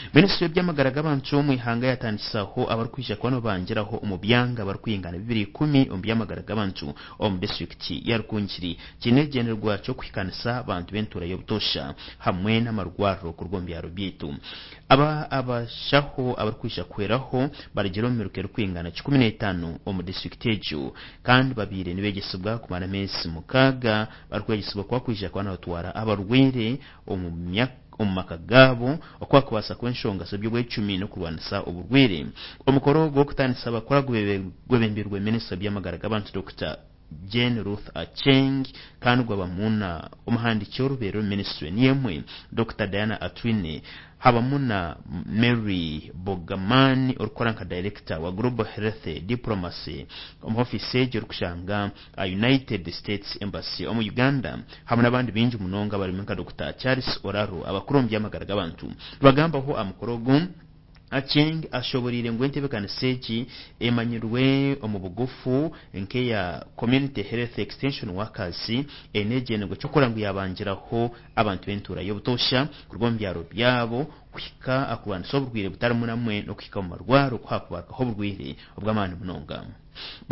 Minisitiri by'amagara g'abantu mu ihanga yatandikisaho abarukwisha kwano bangiraho umubyanga barukwingana 2010 by'amagara g'abantu mu district ya Rukungiri kinegenerwa cyo kwikanisa abantu bentura yo butosha hamwe n'amarwaro ku rwombyaro byitu abashaho abarukwisha kweraho barigero miruke rukwingana 15 mu district ejo kandi babire nibegesubwa kumana mesi mukaga barukwegesubwa kwa kwisha kwana batwara abarwere umumaka gabo okwakubasa kwenshonga sabyo bwe 10 no kurwanisa uburwere omukoro gwo kutanisa bakora gwebembirwe minisitiri by'amagara g'abantu Dr. Jane Ruth Acheng kandi gwabamuna umuhandikyo rubero ministry niyemwe Dr. Diana Atwine habamuna Mary Bogamani orkoranka director wa Global Health Diplomacy office y'urukushanga United States Embassy mu Uganda hamwe n'abandi binji munonga bari mu Dr. Charles Oraro abakurumbye amagara g'abantu bagambaho amukorogo Acheng ashoborire ngwentebekana seji emanyirwe omubugufu nke ya community health extension workers enegenego cyokorangu yabangiraho abantu bentura yo butosha kurwombyaro byabo kwika akurwanisa obugwire butaramuna mwe no kwika mu marwaro kwakubaka ho obugwire obw'amani munonga